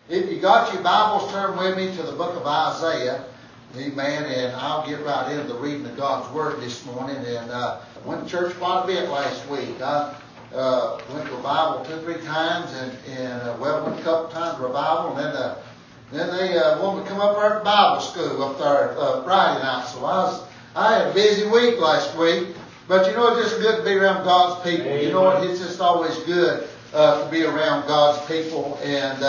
If you got your Bibles, turn with me to the book of Isaiah. Amen. And I'll get right into the reading of God's Word this morning. And I went to church quite a bit last week. I went to revival 2-3 times, and went a couple times to revival, and then they wanted to come up there at Bible school up there Friday night. So I had a busy week last week. But you know, it's just good to be around God's people. Amen. You know, it's just always good to be around God's people, and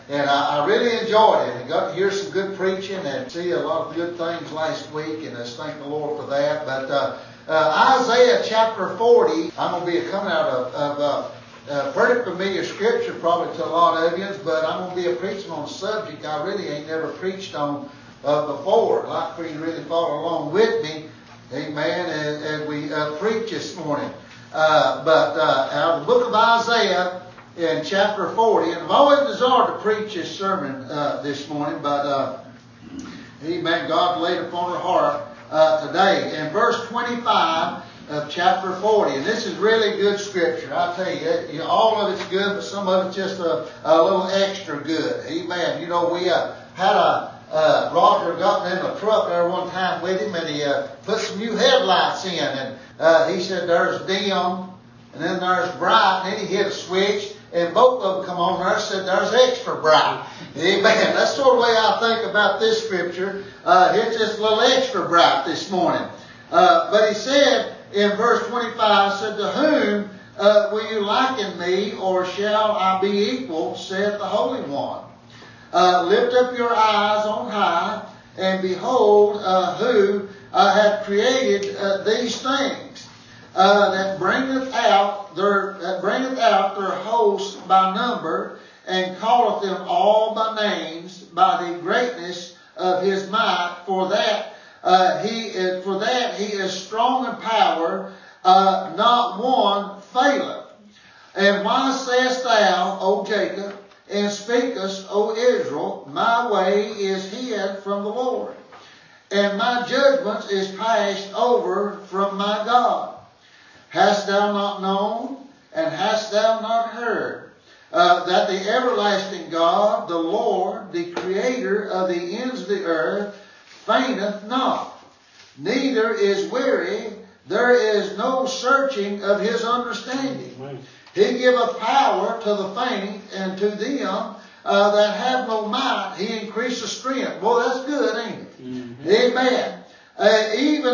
I really enjoyed it. I got to hear some good preaching and see a lot of good things last week, and I thank the Lord for that. But Isaiah chapter 40, I'm going to be coming out of a pretty familiar scripture probably to a lot of you, but I'm going to be preaching on a subject I really ain't never preached on before. I'd like for you to really follow along with me, amen, as we preach this morning. But out of the book of Isaiah in chapter 40, and I've always desired to preach this sermon this morning, but amen, God laid upon our heart today. In verse 25 of chapter 40, and this is really good scripture. I tell you, all of it's good, but some of it's just a little extra good. Amen. You know, we had Roger got in a truck there one time with him, and he put some new headlights in, and he said there's dim, and then there's bright, and then he hit a switch, and both of them come on there and said there's extra bright. Amen. That's sort of the way I think about this scripture. It's just a little extra bright this morning. But he said in verse 25, said, to whom will you liken me, or shall I be equal, saith the Holy One. Lift up your eyes on high, and behold who hath created these things, that bringeth out their hosts by number, and calleth them all by names, by the greatness of his might. For that he is strong in power, not one faileth. And why sayest thou, O Jacob, and speakest, O Israel, my way is hid from the Lord, and my judgments is passed over from my God? Hast thou not known, and hast thou not heard, that the everlasting God, the Lord, the Creator of the ends of the earth, fainteth not, neither is weary, there is no searching of his understanding. Right. He giveth power to the faint, and to them that have no might he increaseth strength. Boy, that's good, ain't it? Mm-hmm. Amen. Even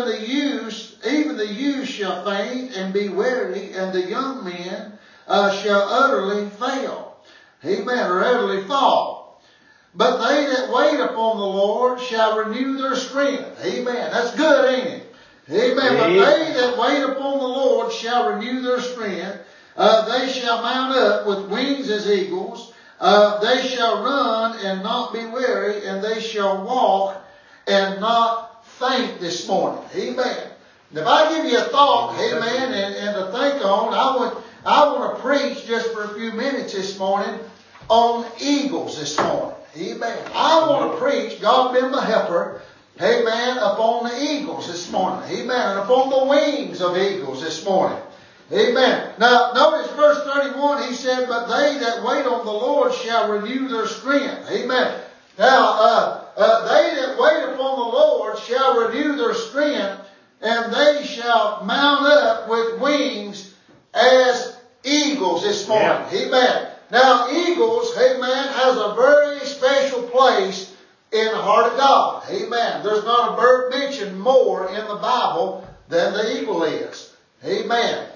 the youth shall faint and be weary, and the young men shall utterly fail. Amen. Or utterly fall. But they that wait upon the Lord shall renew their strength. Amen. That's good, ain't it? Amen. But they that wait upon the Lord shall renew their strength. They shall mount up with wings as eagles. They shall run and not be weary, and they shall walk and not faint this morning. Amen. If I give you a thought, amen, and to think on, I want to preach just for a few minutes this morning on eagles this morning. Amen. I want to preach, God be my helper, amen, upon the eagles this morning. Amen. And upon the wings of eagles this morning. Amen. Now, notice verse 31, he said, but they that wait on the Lord shall renew their strength. Amen. Now, they that wait upon the Lord shall renew their strength, and they shall mount up with wings as eagles this morning. Yeah. Amen. Now, eagles, amen, has a very special place in the heart of God. Amen. There's not a bird mentioned more in the Bible than the eagle is. Amen.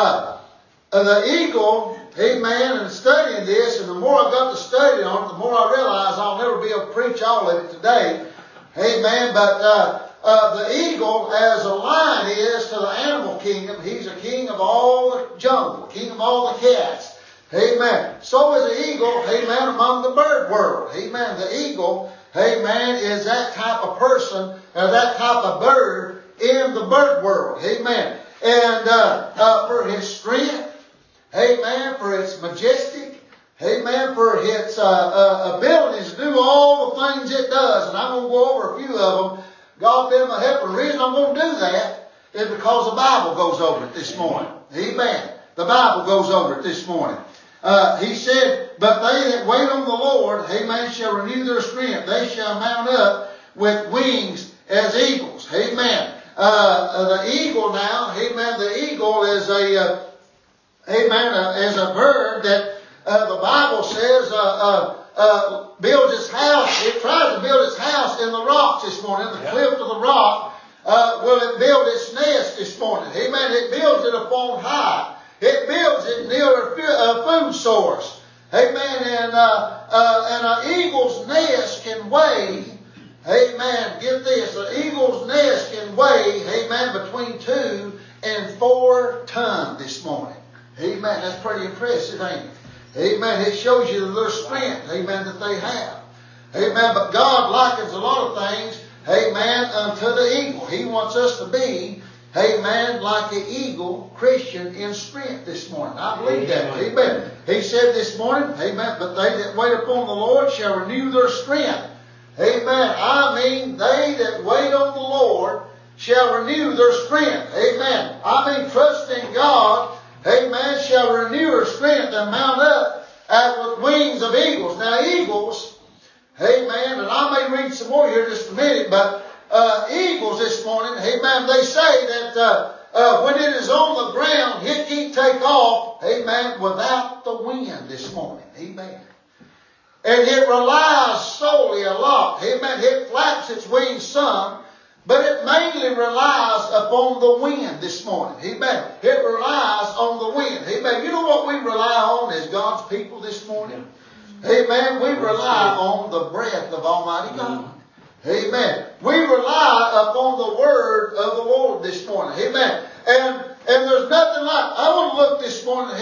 The eagle, amen, and studying this, and the more I got to study on it, the more I realize I'll never be able to preach all of it today. Amen. But the eagle, as a lion is to the animal kingdom, he's a king of all the jungle, king of all the cats. Amen. So is the eagle, amen, among the bird world. Amen. The eagle, amen, is that type of person, or that type of bird in the bird world. Amen. And for his strength, amen, for its majestic, amen, for its abilities to do all the things it does. And I'm going to go over a few of them. God be my helper. The reason I'm going to do that is because the Bible goes over it this morning. Amen. The Bible goes over it this morning. He said, but they that wait on the Lord, amen, shall renew their strength. They shall mount up with wings as eagles. Amen. The eagle now, amen, the eagle is is a bird that the Bible says builds its house. It tries to build its house in the rocks this morning, the cliff of the rock. Will it build its nest this morning? Amen. It builds it upon high. It builds it near a food source. Amen. And an eagle's nest can weigh, amen, get this, an eagle's nest can weigh, amen, between 2 and 4 tons this morning. Amen. That's pretty impressive, ain't it? Amen. It shows you their strength, amen, that they have. Amen. But God likens a lot of things, amen, unto the eagle. He wants us to be, amen, like an eagle Christian in strength this morning. I believe that. Amen. He said this morning, amen, but they that wait upon the Lord shall renew their strength. Amen. I mean, they that wait on the Lord shall renew their strength. Amen. I mean, trust in God, amen, shall renew their strength and mount up with wings of eagles. Now, eagles, amen, and I may read some more here in just a minute, but eagles this morning, amen, they say that when it is on the ground, it can't take off, amen, without the wind this morning. Amen. And it relies solely a lot. Amen. It flaps its wings some, but it mainly relies upon the wind this morning. Amen. It relies on the wind. Amen. You know what we rely on as God's people this morning? Amen. We rely on the breath of Almighty God. Amen. We rely upon the word of the Lord this morning. Amen. And there's nothing like, I want to look this morning,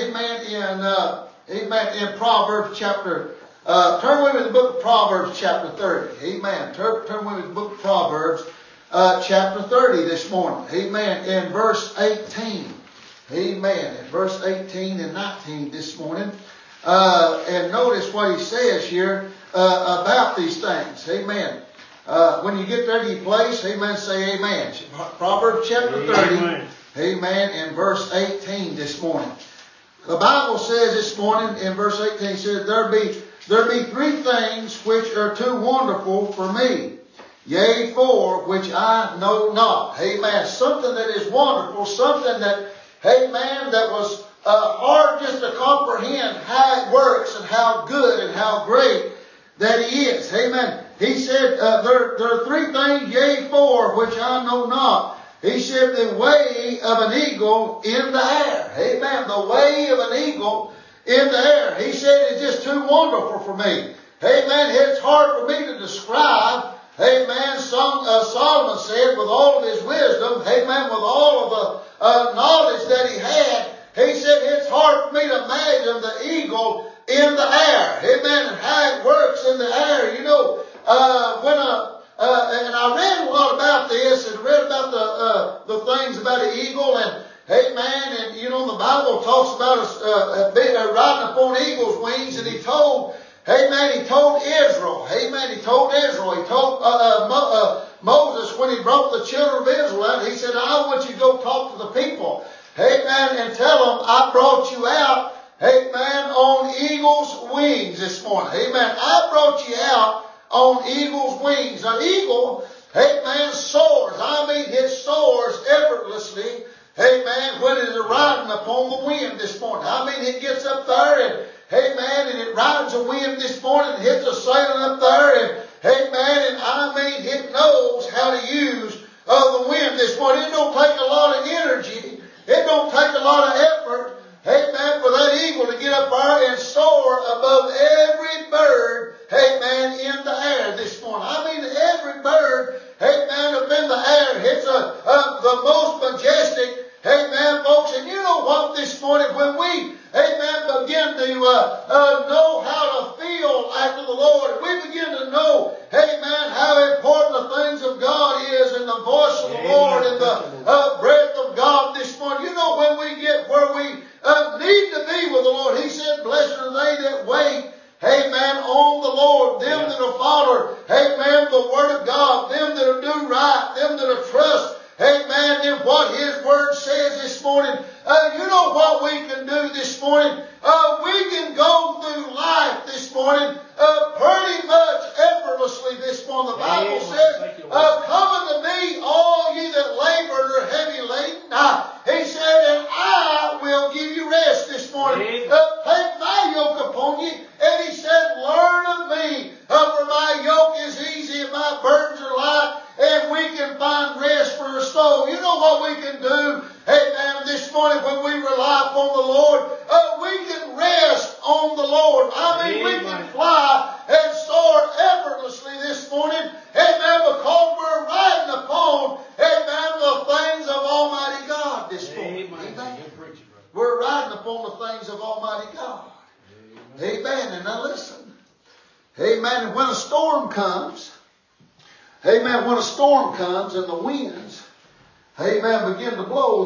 amen, in Proverbs chapter, turn with me to the book of Proverbs chapter 30. Amen. Turn with me to the book of Proverbs chapter 30 this morning. Amen. In verse 18. Amen. In verse 18 and 19 this morning. And notice what he says here about these things. Amen. When you get there to your place, amen, say amen. Proverbs chapter 30. Amen. Amen. In verse 18 this morning. The Bible says this morning in verse 18, it says, There be 3 things which are too wonderful for me. Yea, 4 which I know not. Amen. Something that is wonderful, something that, amen, that was hard just to comprehend how it works and how good and how great that He is. Amen. He said, there are 3 things, yea, 4 which I know not. He said, the way of an eagle in the air. Amen. The way of an eagle in the air. He said, it's just too wonderful for me. Amen. It's hard for me to describe. Amen. Solomon said, with all of his wisdom, amen, with all of the knowledge that he had, he said, it's hard for me to imagine the eagle in the air. Amen. And how it works in the air. You know, and I read a lot about this and read about the things about an eagle and amen. And you know, the Bible talks about us riding upon eagle's wings, and he told Israel. Amen. He told Israel. He told Moses when he brought the children of Israel out. He said, I want you to go talk to the people. Amen. And tell them I brought you out. Amen. On eagle's wings this morning. Amen. I brought you out on eagle's wings. An eagle, amen, soars. I mean, it soars effortlessly. Amen. When it is riding upon the wind this morning. I mean, it gets up there and, amen, and it rides the wind this morning and hits a sailing up there and, amen, and I mean, it knows how to use the wind this morning. It don't take a lot of energy. It don't take a lot of effort. Amen. For that eagle to get up there and soar above every bird, amen, in the air this morning. I mean, every bird, amen, up in the air. It's the most majestic, amen, folks. And you know what this morning, when we, amen, begin to know how to feel after the Lord, we begin to know, amen, how important the things of God is and the voice of the Lord and the breath of God this morning. You know, when we get where we need to be with the Lord, He said, blessed are they that wait, amen, on the Lord, them that will follow, amen, the Word of God, them that will do right, them that will trust, amen, in what His Word says this morning. You know what we can do this morning? we can go through life this morning pretty much effortlessly this morning. The Bible says, come unto me, all ye that labor and are heavy laden. He said, and I will give you rest this morning. Take my yoke upon you. And he said, learn of me, for my yoke is easy and my burdens are light. And we can find rest for our soul. You know what we can do? Amen. This morning when we rely upon the Lord, we can rest on the Lord. We can fly and soar effortlessly this morning. Amen. Because we're riding upon, amen, the things of Almighty God this morning. Amen. We're riding upon the things of Almighty God. Amen. And now listen. Amen. And when a storm comes, amen, when a storm comes and the winds, amen, begin to blow,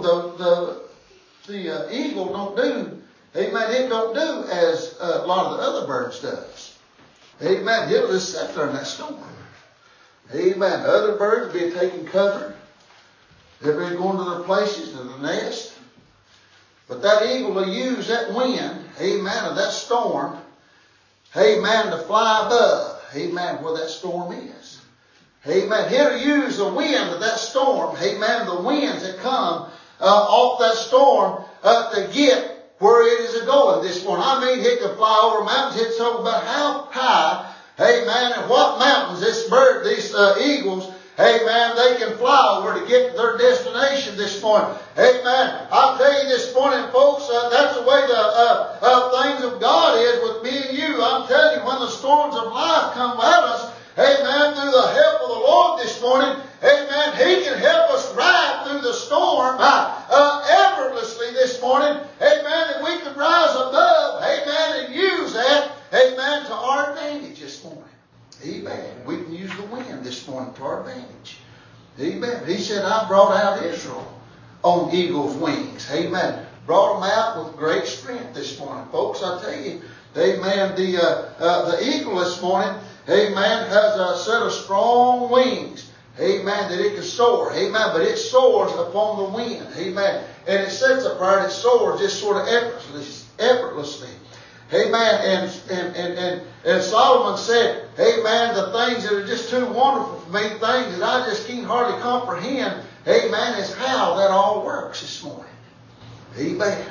the eagle don't do, amen, it don't do as a lot of the other birds does. Amen. He'll just sit there in that storm. Amen. The other birds will be taking cover. They'll be going to their places, to the nest. But that eagle will use that wind, amen, of that storm, amen, to fly above, amen, where that storm is. Amen. He'll use the wind of that storm, amen, the winds that come off that storm to get where it is going this morning. It can fly over mountains. It's talking about how high, amen, and what mountains these eagles, amen, they can fly over to get to their destination this morning. Amen. I'll tell you this morning, folks, that's the way the things of God is with me and you. I'm telling you, when the storms of life come at us, amen, through the help of the Lord this morning, amen, He can help us ride through the storm effortlessly this morning, amen, and we can rise above, amen, and use that, amen, to our advantage this morning. Amen. We can use the wind this morning to our advantage. Amen. He said, I brought out Israel on eagle's wings. Amen. Brought them out with great strength this morning. Folks, I tell you, amen, the eagle this morning, amen, has a set of strong wings. Amen, that it can soar. Amen, but it soars upon the wind. Amen. And it sits up there and it soars just sort of effortlessly. Amen. And Solomon said, amen, the things that are just too wonderful for me, things that I just can't hardly comprehend, amen, is how that all works this morning. Amen.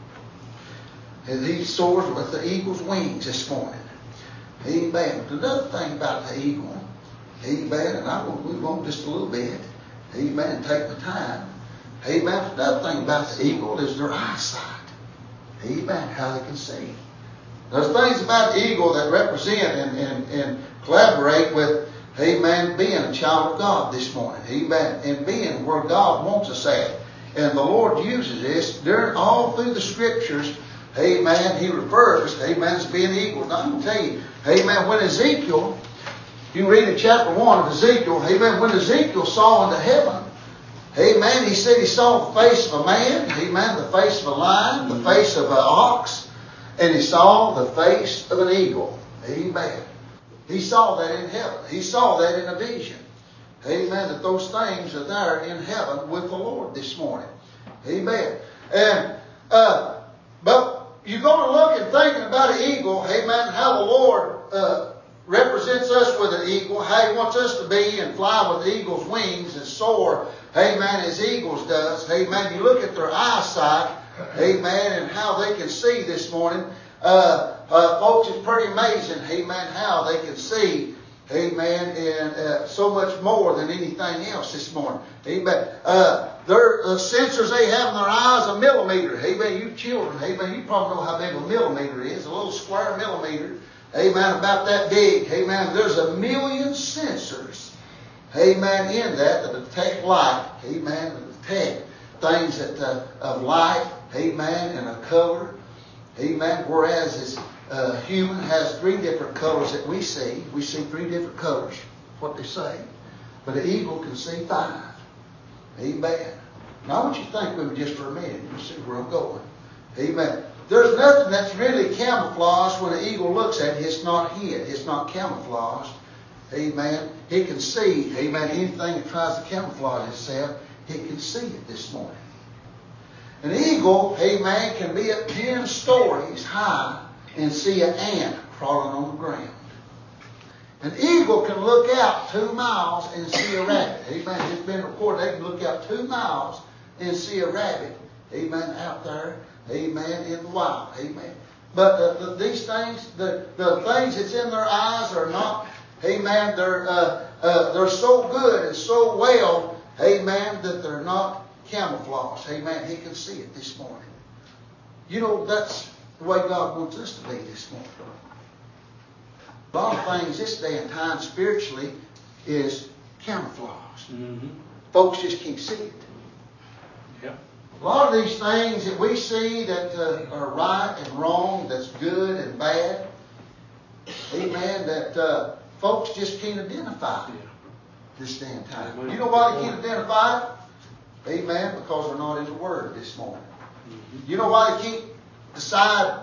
And he soars with the eagle's wings this morning. Amen. But another thing about the eagle, amen, and I'm going to move on just a little bit, amen, and take my time. Amen. Another thing about the eagle is their eyesight. Amen. How they can see. There's things about the eagle that represent and collaborate with, amen, being a child of God this morning. Amen. And being where God wants us at. And the Lord uses this during all through the scriptures. Amen. He refers, amen, as being eagle. Now I'm going to tell you, amen, when Ezekiel, you can read in chapter 1 of Ezekiel, amen, when Ezekiel saw into heaven, amen, he said he saw the face of a man, amen, the face of a lion, the face of an ox, and he saw the face of an eagle. Amen. He saw that in heaven. He saw that in a vision. Amen. That those things are there in heaven with the Lord this morning. Amen. And but you're going to look and thinking about an eagle, amen, how the Lord represents us with an eagle, how He wants us to be and fly with the eagle's wings and soar, amen, as eagles does. Amen. You look at their eyesight, amen, and how they can see this morning. Folks, it's pretty amazing, amen, how they can see, amen, and so much more than anything else this morning. Amen. The sensors they have in their eyes, a millimeter. Amen. You children, amen, you probably know how big a millimeter is. A little square millimeter. Amen. About that big. Amen. There's 1 million sensors. Amen. In that detect light. Amen. That detect things that of light. Amen. And of color. Amen. Whereas this human has 3 different colors that we see. We see 3 different colors. What they say. But an eagle can see 5. Amen. Now I want you to think with me just for a minute. You'll see where I'm going. Amen. There's nothing that's really camouflaged when an eagle looks at it. It's not hid. It's not camouflaged. Amen. He can see, amen, anything that tries to camouflage itself, he can see it this morning. An eagle, amen, can be at 10 stories high and see an ant crawling on the ground. An eagle can look out 2 miles and see a rabbit. Amen. It's been reported they can look out 2 miles and see a rabbit. Amen. Out there. Amen. In the wild. Amen. But these things, the things that's in their eyes are not. Amen. They're so good and so well. Amen. That they're not camouflaged. Amen. He can see it this morning. You know, that's the way God wants us to be this morning. A lot of things this day and time spiritually is camouflaged. Mm-hmm. Folks just can't see it. Yeah. A lot of these things that we see that are right and wrong, that's good and bad, amen, that folks just can't identify this day and time. Amen. You know why they can't identify it? Amen, because they're not in the Word this morning. Mm-hmm. You know why they can't decide,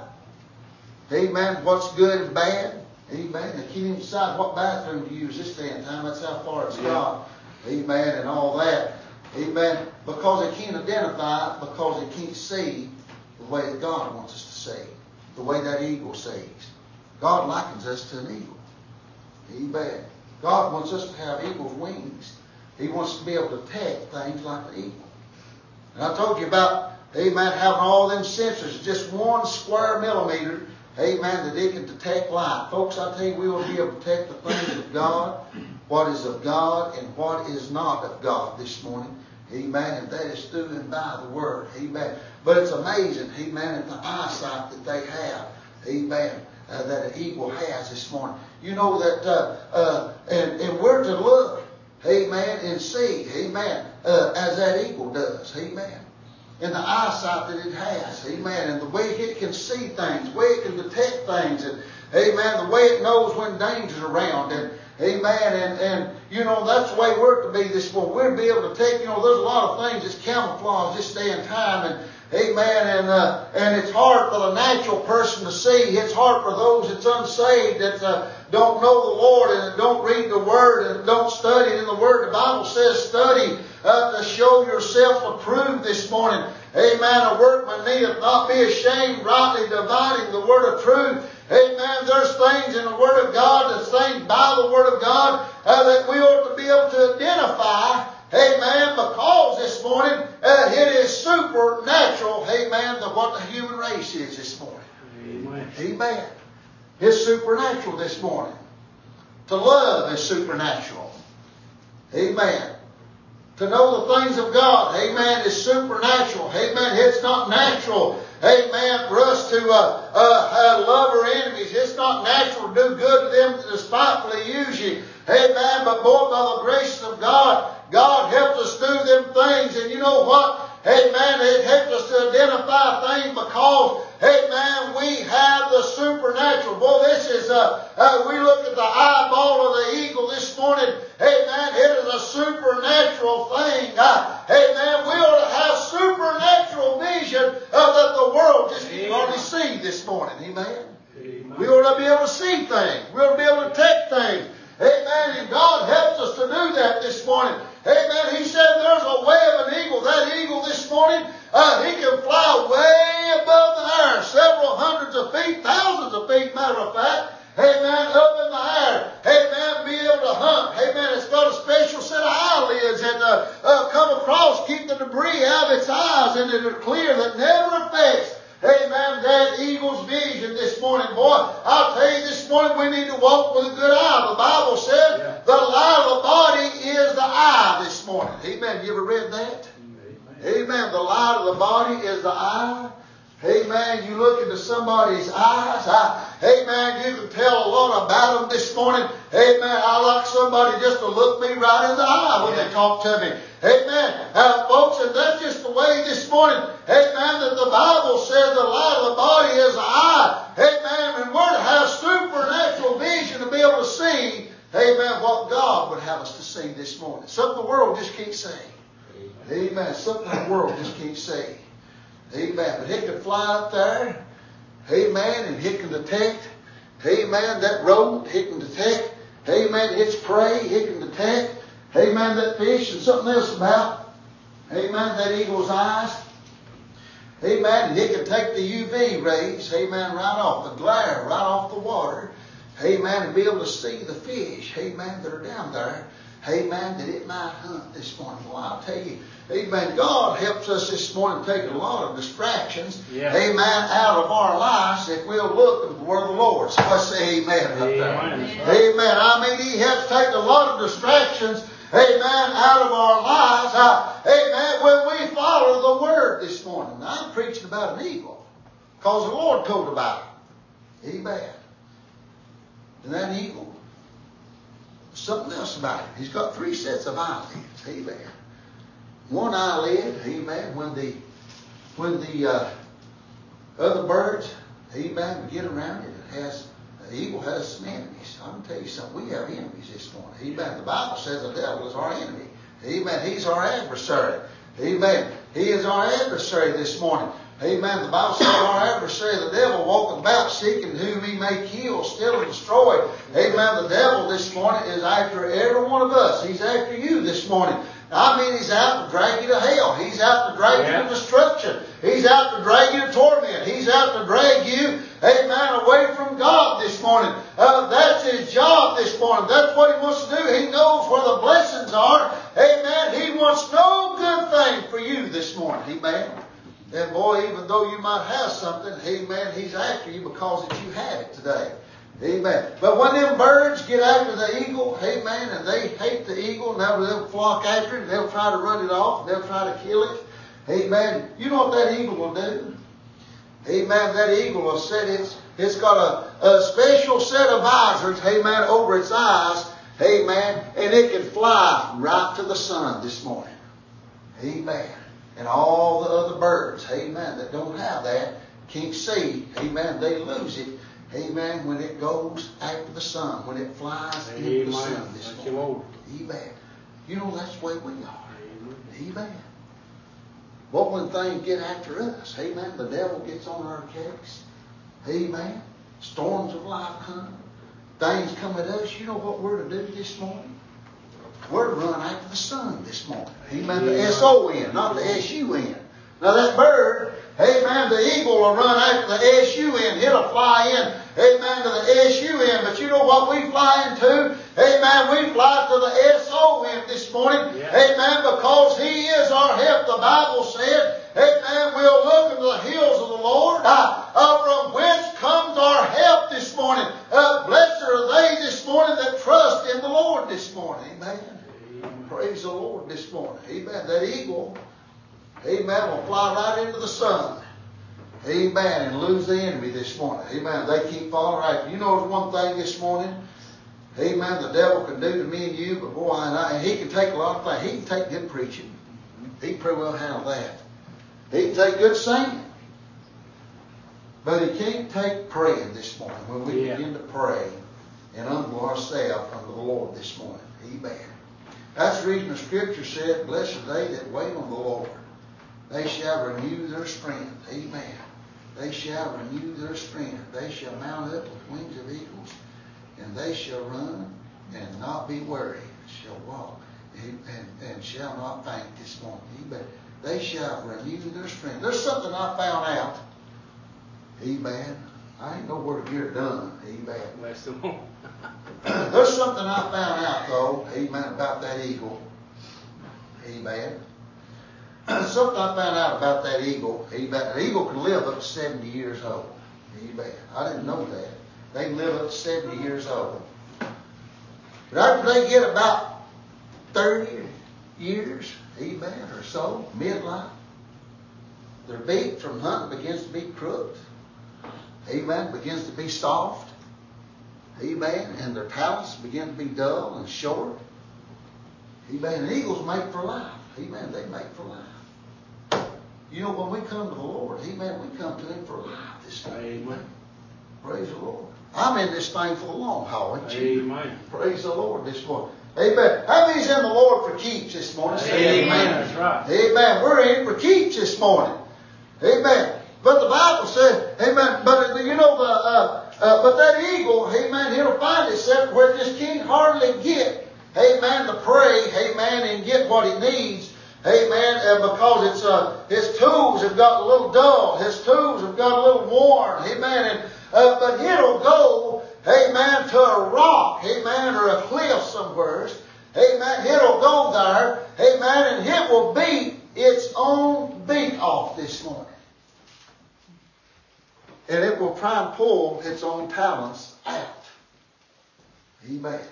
amen, what's good and bad? Amen. They can't even decide what bathroom to use this day and time. That's how far it's gone. Amen. And all that. Amen. Because they can't identify it, because they can't see the way that God wants us to see. The way that eagle sees. God likens us to an eagle. Amen. God wants us to have eagle's wings. He wants to be able to detect things like the eagle. And I told you about, amen, having all them sensors, just 1 square millimeter. Amen, that it can detect light. Folks, I tell you, we will be able to detect the things of God, what is of God and what is not of God this morning. Amen, and that is through and by the Word. Amen. But it's amazing, amen, at the eyesight that they have. Amen, that an eagle has this morning. You know that, and we're to look, amen, and see, amen, as that eagle does. Amen. And the eyesight that it has, amen, and the way it can see things, the way it can detect things, and amen, the way it knows when danger's around, and amen, and you know, that's the way we're to be this morning. We'll be able to take, you know, there's a lot of things that's camouflaged this day and time, and amen, and it's hard for the natural person to see. It's hard for those that's unsaved, that don't know the Lord, and don't read the Word, and don't study in the Word. The Bible says study to show yourself approved this morning. Amen. A workman needeth not be ashamed, rightly dividing the word of truth. Amen. There's things in the Word of God, there's things by the Word of God that we ought to be able to identify. Amen. Because this morning it is supernatural. Amen. To what the human race is this morning. Amen. Amen. It's supernatural this morning. To love is supernatural. Amen. To know the things of God, amen, is supernatural. Amen. It's not natural, amen, for us to love our enemies. It's not natural to do good to them that despitefully use you. Amen. But more by the grace of God, God helped us do them things. And you know what? Amen. It helped us to identify things because, amen, we have the supernatural. Boy, this is, we look at the eyeball of the eagle this morning. Amen. It is a supernatural thing. Amen. We ought to have supernatural vision that the world just can hardly see this morning. Amen. Amen. We ought to be able to see things. We ought to be able to detect things. Amen. And God helps us to do that this morning. Amen. He said there's a way of an eagle. That eagle this morning, he can fly way above the air, several hundreds of feet, thousands of feet, matter of fact. Amen. Up in the air. Amen. Be able to hunt. Amen. It's got a special set of eyelids that come across, keep the debris out of its eyes, and that are clear, that never affects, amen, that eagle's vision this morning. Boy, I'll tell you this morning, we need to walk with a good eye. The Bible said the light of the body is the eye this morning. Amen. You ever read that? Amen. The light of the body is the eye. Amen. You look into somebody's eyes. Amen. You can tell a lot about them this morning. Amen. I like somebody just to look me right in the eye when they talk to me. Amen. Folks, and that's just the way this morning. Amen. That the Bible says the light of the body is the eye. Amen. And we're to have supernatural vision to be able to see, amen, what God would have us to see this morning. Something the world just can't see. Amen. Something the world just can't see. Amen. But it can fly up there. Amen. And it can detect. Amen. That rodent. It can detect. Amen. Its prey. It can detect. Amen. That fish and something else about. Amen. That eagle's eyes. Amen. And it can take the UV rays, amen, right off, the glare, right off the water. Amen. And be able to see the fish, amen, that are down there. Amen. That it might hunt this morning. Well, I'll tell you, amen, God helps us this morning take a lot of distractions, amen, out of our lives if we'll look where the Lord's. So I say amen up there. Amen. I mean, He helps take a lot of distractions, amen, out of our lives. Amen. When we follow the Word this morning. Now, I'm preaching about an eagle because the Lord told about it. Amen. And that eagle, something else about it. He's got 3 sets of eyelids. Amen. One eyelid, amen, when the other birds, amen, get around it, the eagle has some enemies. I'm going to tell you something. We have enemies this morning. Amen. The Bible says the devil is our enemy. Amen. He's our adversary. Amen. He is our adversary this morning. Amen. The Bible says our adversary, the devil, walking about seeking whom he may kill, steal, and destroy. Amen. The devil this morning is after every one of us. He's after you this morning. I mean, he's out to drag you to hell. He's out to drag you to destruction. He's out to drag you to torment. He's out to drag you, amen, away from God this morning. That's his job this morning. That's what he wants to do. He knows where the blessings are. Amen. He wants no good thing for you this morning. Amen. And boy, even though you might have something, amen, he's after you because that you have it today. Amen. But when them birds get after the eagle, amen, and they hate the eagle, and they'll flock after it, and they'll try to run it off, and they'll try to kill it. Amen. You know what that eagle will do? Amen. That eagle will set it's got a special set of visors, amen, over its eyes, amen, and it can fly right to the sun this morning. Amen. And all the other birds, amen, that don't have that, can't see, amen, they lose it. Amen. When it goes after the sun, when it flies into the sun this morning. Amen. You know that's the way we are. Amen. But when things get after us, amen, the devil gets on our case. Amen. Storms of life come. Things come at us. You know what we're to do this morning? We're to run after the sun this morning. Amen. The S-O-N, not the S-U-N. Now that bird, amen, the eagle will run after the S-U-N. It'll fly in, amen, to the S-U-N. But you know what we fly into? Amen, we fly to the S-O-N this morning. Amen, because He is our help. The Bible said, amen, we'll look into the hills of the Lord. From whence comes our help this morning? Blessed are they this morning that trust in the Lord this morning. Amen. Praise the Lord this morning. Amen. That eagle, amen, will fly right into the sun. Amen. And lose the enemy this morning. Amen. They keep following right. You know there's one thing this morning. Amen. The devil can do to me and you, but boy, and he can take a lot of things. He can take good preaching. He can pretty well handle that. He can take good singing. But he can't take praying this morning when we begin to pray and humble ourselves unto the Lord this morning. Amen. That's the reason the Scripture said, blessed are they that wait on the Lord. They shall renew their strength. Amen. They shall renew their strength. They shall mount up with wings of eagles. And they shall run and not be weary. Shall walk and shall not faint this morning. Amen. They shall renew their strength. There's something I found out. Amen. I ain't know where to get it done. Amen. There's something I found out though. Amen. About that eagle. Amen. Something I found out about that eagle. Amen. An eagle can live up to 70 years old. Amen. I didn't know that. They can live up to 70 years old. But after they get about 30 years, amen, or so, midlife, their beak from hunting begins to be crooked. Amen. Begins to be soft. Amen. And their talons begin to be dull and short. Amen. And eagles make for life. Amen. They make for life. You know, when we come to the Lord, amen, we come to Him for life this day. Amen. Praise the Lord. I'm in this thing for the long haul, ain't you? Amen. Praise the Lord this morning. Amen. How many's in the Lord for keeps this morning? Say amen. That's right. Amen. We're in for keeps this morning. Amen. But the Bible says, amen, but you know, but that eagle, amen, it'll find itself where it just can't hardly get, amen, to pray, amen, and get what it needs. Amen. And because his tools have got a little dull. His tools have got a little worn. Amen. And, but it'll go, amen, to a rock. Amen. Or a cliff somewhere. Amen. It'll go there. Amen. And it will beat its own beat off this morning. And it will try and pull its own talents out. Amen.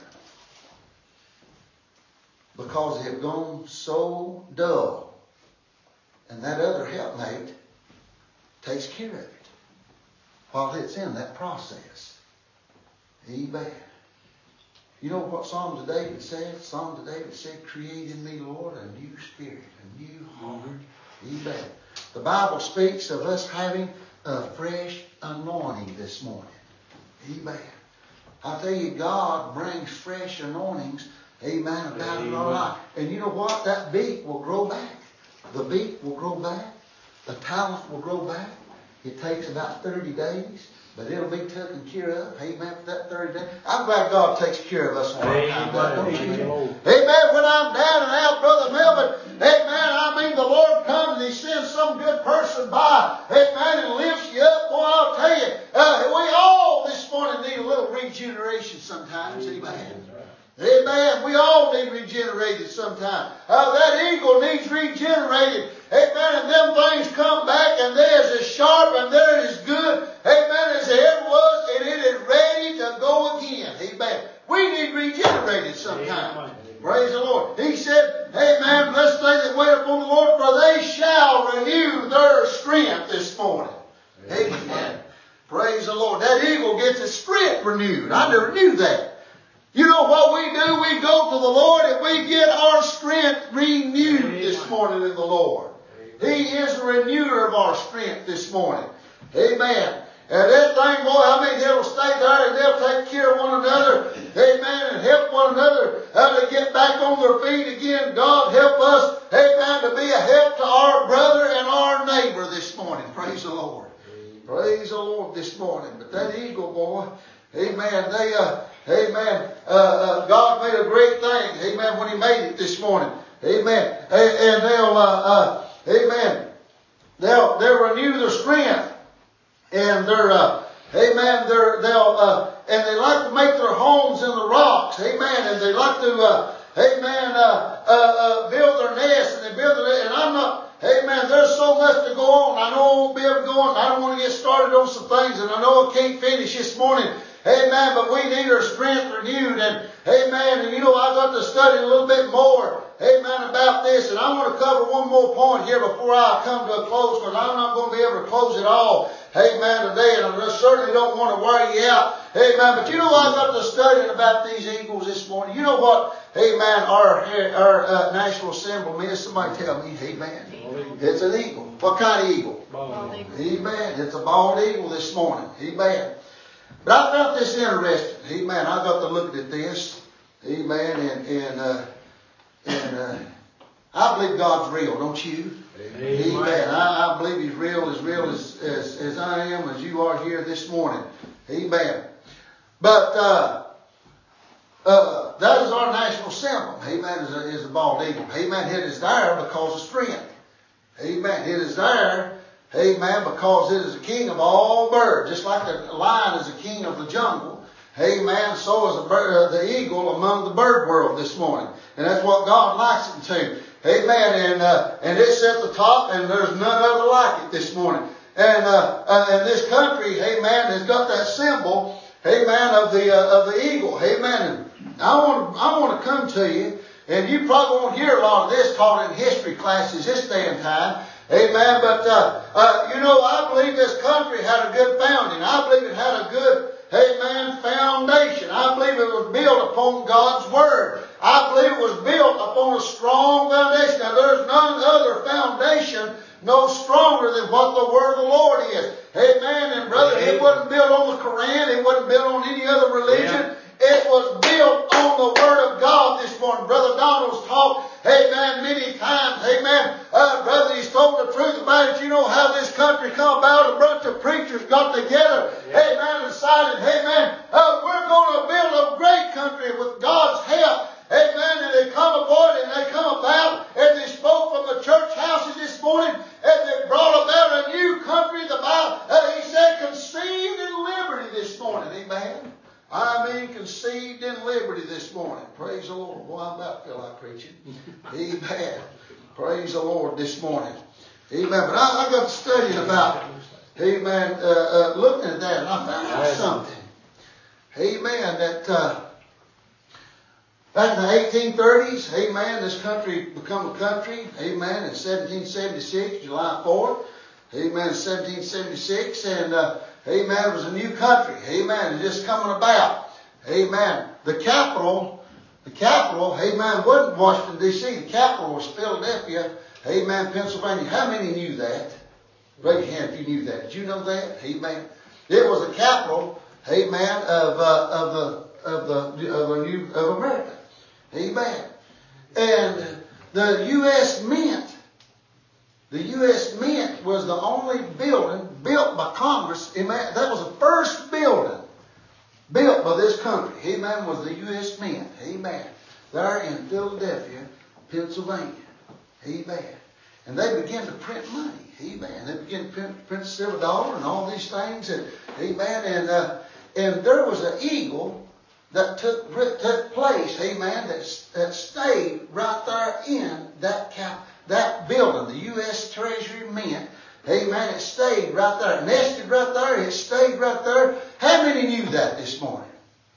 Because they have gone so dull. And that other helpmate takes care of it while it's in that process. Amen. You know what Psalms of David said? Psalms of David said, create in me, Lord, a new spirit, a new heart. Amen. The Bible speaks of us having a fresh anointing this morning. Amen. I tell you, God brings fresh anointings, amen, about in our life. And you know what? That beat will grow back. The beat will grow back. The talent will grow back. It takes about 30 days. But it'll be taken care of. Amen. For that 30 days. I'm glad God takes care of us on our time. Don't you? Amen. When I'm down and out, Brother Melvin, amen, I mean the Lord comes and He sends some good person by. Amen. And lifts you up. Boy, I'll tell you, we all this morning need a little regeneration sometimes. Amen. Amen. We all need regenerated sometime. That eagle needs regenerated. Amen. And them things come back and they're as sharp and they're as good. Amen. As they ever was. And it is ready to go again. Amen. We need regenerated sometime. Amen. Praise the Lord. He said, amen, blessed they that wait upon the Lord, for they shall renew their strength this morning. Amen. Amen. Praise the Lord. That eagle gets its strength renewed. I never knew that. You know what we do? We go to the Lord and we get our strength renewed this morning in the Lord. He is the renewer of our strength this morning. Amen. And that thing, boy, I mean, it'll stay there and they'll take care of one another. Amen. And help one another to get back on their feet again. God help us, amen, to be a help to our brother and our neighbor this morning. Praise the Lord. Praise the Lord this morning. But that eagle, boy, amen, God made a great thing, amen, when He made it this morning. Amen. And they'll renew their strength. And they like to make their homes in the rocks. Amen. And they like to, build their nests and they build their, and I'm not, amen, there's so much to go on. I know I won't be able to go on. I don't want to get started on some things and I know I can't finish this morning. Amen. But we need our strength renewed. And amen. And you know, I got to study a little bit more. Amen. About this. And I want to cover one more point here before I come to a close, because I'm not going to be able to close it all. Amen. Today. And I certainly don't want to wear you out. Amen. But you know, I got to studying about these eagles this morning. You know what? Amen. Our national symbol means. Somebody tell me. Amen. It's an eagle. What kind of eagle? Bald eagle. Amen. It's a bald eagle this morning. Amen. But I found this interesting. Amen. I got to look at this. Amen. And I believe God's real, don't you? Amen. Amen. I believe He's real as I am, as you are here this morning. Amen. But that is our national symbol. Amen. Is a bald eagle. Amen. It is there because of strength. Amen. It is there. Amen. Because it is the king of all birds. Just like the lion is the king of the jungle. Amen. So is the eagle among the bird world this morning. And that's what God likes it to. Amen. And it's at the top and there's none other like it this morning. And this country, amen, has got that symbol, amen, of the eagle. Amen. And I want to come to you, and you probably won't hear a lot of this taught in history classes this day and time. Amen. But, I believe this country had a good founding. I believe it had a good, amen, foundation. I believe it was built upon God's Word. I believe it was built upon a strong foundation. Now, there's none other foundation no stronger than what the Word of the Lord is. Amen. And brother, it wasn't built on the Quran. It wasn't built on any other religion. Yeah. It was built on the Word of God this morning. Brother Donald's talked, amen, many times. Amen. Brother, he's told the truth about it. You know how this country come about. A bunch of preachers got together. Yeah. Amen. And decided, amen, we're going to build a great country with God's help. Amen. And they come aboard and they come about and they spoke from Praise the Lord. Boy, I'm about to feel like preaching. Amen. Praise the Lord this morning. Amen. But I got to studying about, amen, looking at that, and I found out something. Amen. That back in the 1830s, amen, this country became a country. Amen. In 1776, July 4th. Amen. 1776. And, amen, it was a new country. Amen. It's just coming about. Amen. The capital, amen, wasn't Washington, D.C. The capital was Philadelphia, amen, Pennsylvania. How many knew that? Raise your hand if you knew that. Did you know that? Amen. It was the capital, amen, of America. Amen. And the U.S. Mint was the only building built by Congress. Amen. That was the first building built by this country. Amen. Was the U.S. Mint. Amen. There in Philadelphia, Pennsylvania. Amen. And they began to print money. Amen. They began to print silver dollar and all these things. And amen. And there was an eagle that took place. Amen. That stayed right there in that building, the U.S. Treasury Mint. Amen. It stayed right there. It nested right there. It stayed right there. How many knew that this morning?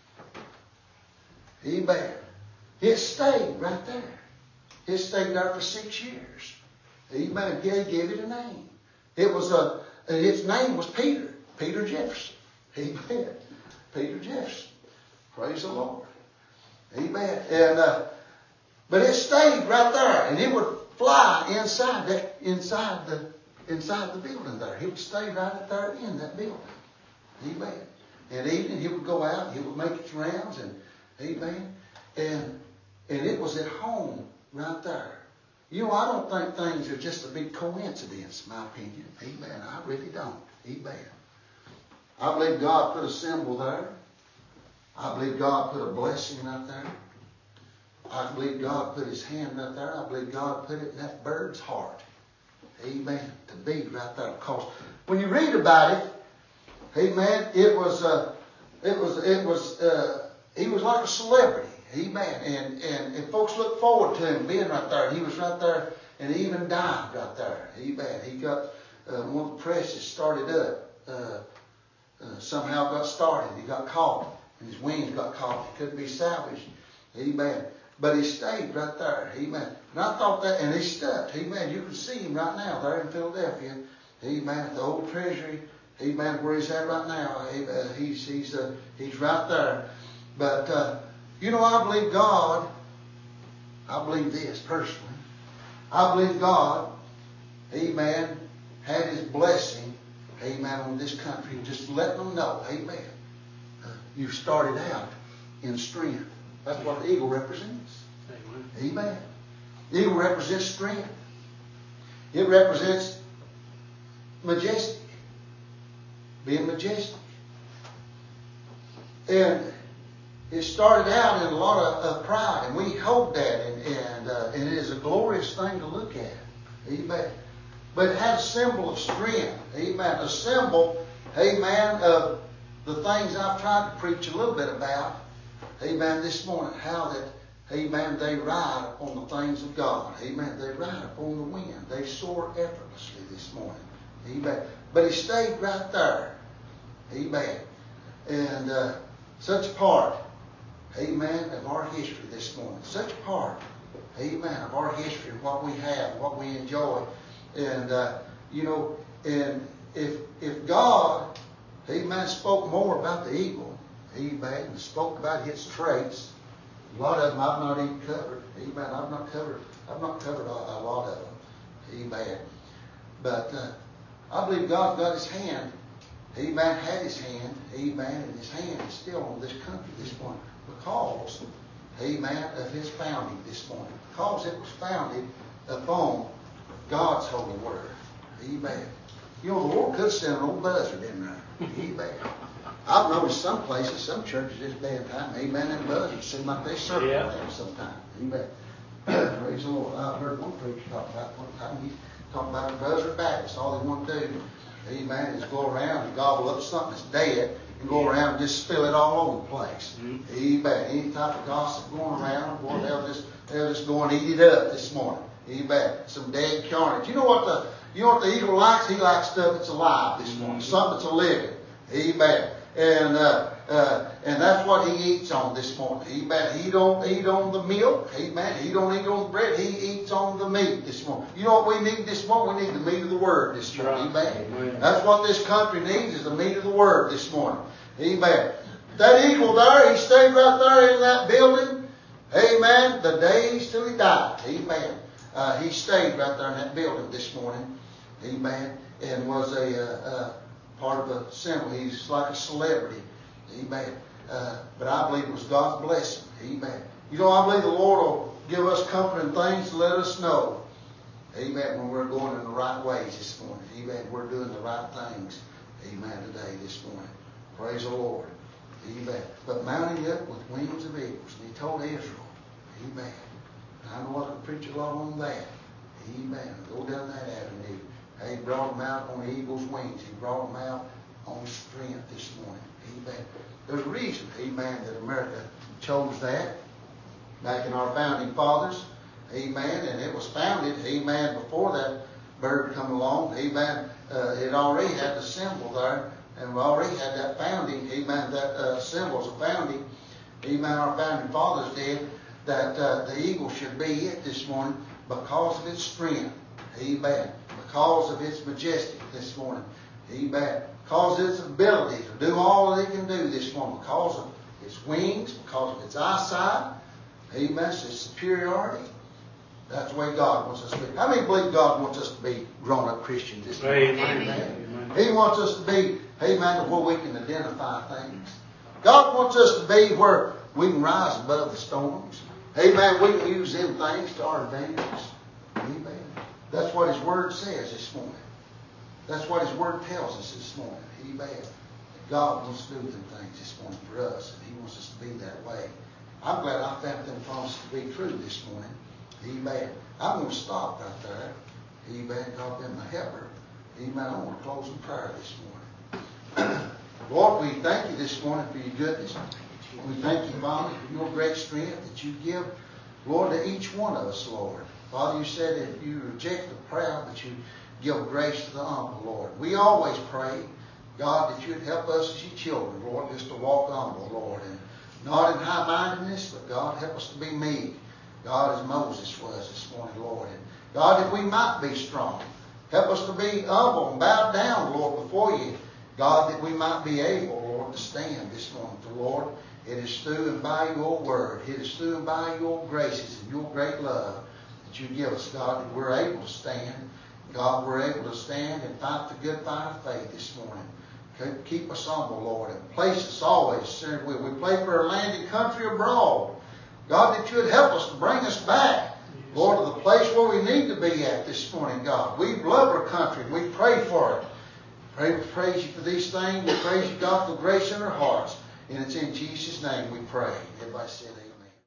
Amen. It stayed right there. It stayed there for 6 years. Amen. He gave it a name. Its name was Peter. Peter Jefferson. Amen. Peter Jefferson. Praise the Lord. Amen. And but it stayed right there, and it would fly inside the building there. He would stay right there in that building. Amen. And evening he would go out, he would make its rounds, and amen. And it was at home right there. You know, I don't think things are just a big coincidence, in my opinion. Amen. I really don't. Amen. I believe God put a symbol there. I believe God put a blessing right there. I believe God put his hand right there. I believe God put it in that bird's heart. Amen. To be right there. Because when you read about it, amen, he was like a celebrity. Amen. And folks looked forward to him being right there. He was right there, and he even died right there. Amen. He got one of the presses started up. Somehow got started. He got caught, and his wings got caught. He couldn't be salvaged. Amen. But he stayed right there. Amen. And I thought that, and he stuck. Amen. You can see him right now there in Philadelphia. Amen. At the old treasury. Amen. Where he's at right now. Amen. He's right there. But you know, I believe God. I believe this personally. I believe God. Amen. Had his blessing. Amen. On this country, just letting them know. Amen. You started out in strength. That's what the eagle represents. Amen. The eagle represents strength. It represents majestic. Being majestic. And it started out in a lot of pride, and we hold that, and it is a glorious thing to look at. Amen. But it has a symbol of strength. Amen. A symbol, amen, of the things I've tried to preach a little bit about. Amen. This morning, how that, amen, they ride upon the things of God. Amen. They ride upon the wind. They soar effortlessly this morning. Amen. But he stayed right there. Amen. And such a part, amen, of our history this morning. Such a part, amen, of our history, what we have, what we enjoy. And, you know, and if God, amen, spoke more about the eagle, amen, and spoke about its traits, a lot of them I've not even covered. Amen. I've not covered a lot of them. Amen. But I believe God got his hand. Amen. Had his hand. Amen. And his hand is still on this country this morning. Because, amen, of his founding this morning. Because it was founded upon God's holy word. Amen. You know, the Lord could have sent an old buzzard in there. Amen. I've noticed some places, some churches this day and time, amen, and buzzards seem like they circle them sometimes. Amen. Praise the Lord. I heard one preacher talk about one time. He talked about a buzzard Baptist. All they want to do, amen, is go around and gobble up something that's dead and go around and just spill it all over the place. Amen. Any type of gossip going around, boy, they'll just go and eat it up this morning. Amen. Some dead carnage. You know what the eagle likes? He likes stuff that's alive this morning. Something that's a living. Amen. And that's what he eats on this morning. Amen. He don't eat on the milk. Amen. He don't eat on the bread. He eats on the meat this morning. You know what we need this morning? We need the meat of the Word this morning. Amen. That's what this country needs, is the meat of the Word this morning. Amen. That eagle there, he stayed right there in that building. Amen. The days till he died. Amen. He stayed right there in that building this morning. Amen. And was a part of a symbol. He's like a celebrity. Amen. But I believe it was God's blessing. Amen. You know, I believe the Lord will give us comforting things to let us know. Amen. When we're going in the right ways this morning. Amen. We're doing the right things. Amen. Today, this morning. Praise the Lord. Amen. But mounting up with wings of eagles. And he told Israel. Amen. And I know I can preach a lot on that. Amen. Go down that avenue. He brought them out on the eagle's wings. He brought them out on strength this morning. Amen. There's a reason, amen, that America chose that back in our founding fathers. Amen. And it was founded, amen, before that bird come along. Amen. It already had the symbol there. And we already had that founding. Amen. That symbols of founding. Amen. Our founding fathers did. That the eagle should be it this morning because of its strength. Amen. Because of its majestic this morning. Amen. Because of its ability to do all that it can do this morning. Because of its wings. Because of its eyesight. Amen. Its superiority. That's the way God wants us to be. How many believe God wants us to be grown-up Christians this morning? Amen. He wants us to be, amen, where we can identify things. God wants us to be where we can rise above the storms. Amen. We can use them things to our advantage. Amen. That's what His Word says this morning. That's what His Word tells us this morning. Amen. God wants to do them things this morning for us, and He wants us to be that way. I'm glad I found them promises to be true this morning. Amen. I'm going to stop right there. Amen. God been my helper. Amen. I want to close in prayer this morning. Lord, we thank you this morning for your goodness. We thank you, Father, for your great strength that you give, Lord, to each one of us, Lord. Father, you said if you reject the proud, that you give grace to the humble, Lord. We always pray, God, that you'd help us as your children, Lord, just to walk humble, Lord, and not in high-mindedness, but God, help us to be meek. God, as Moses was this morning, Lord. And God, that we might be strong. Help us to be humble and bow down, Lord, before you. God, that we might be able, Lord, to stand this morning. For, Lord, it is through and by your word. It is through and by your graces and your great love that you give us, God, that we're able to stand. God, we're able to stand and fight the good fight of faith this morning. Keep us humble, Lord, and place us always centered with. We pray for our land and country abroad. God, that you would help us to bring us back, Lord, to the place where we need to be at this morning, God. We love our country. We pray for it. Praise you for these things. We praise you, God, for the grace in our hearts. And it's in Jesus' name we pray. Everybody said amen.